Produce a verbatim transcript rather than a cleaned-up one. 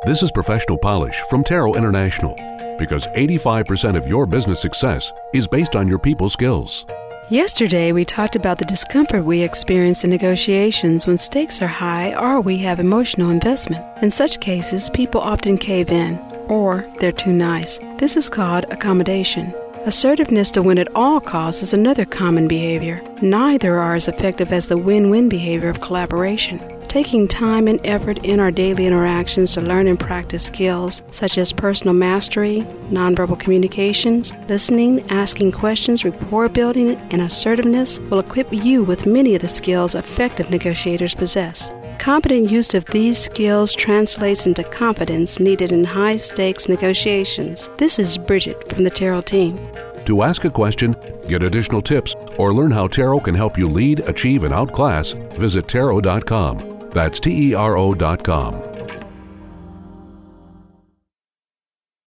This is Professional Polish from Tarot International, because eighty-five percent of your business success is based on your people skills. Yesterday, we talked about the discomfort we experience in negotiations when stakes are high or we have emotional investment. In such cases, people often cave in, or they're too nice. This is called accommodation. Assertiveness to win at all costs is another common behavior. Neither are as effective as the win-win behavior of collaboration. Taking time and effort in our daily interactions to learn and practice skills such as personal mastery, nonverbal communications, listening, asking questions, rapport building, and assertiveness will equip you with many of the skills effective negotiators possess. Competent use of these skills translates into confidence needed in high-stakes negotiations. This is Bridget from the Tarot team. To ask a question, get additional tips, or learn how Tarot can help you lead, achieve, and outclass, visit tarot dot com. That's T E R O dot com.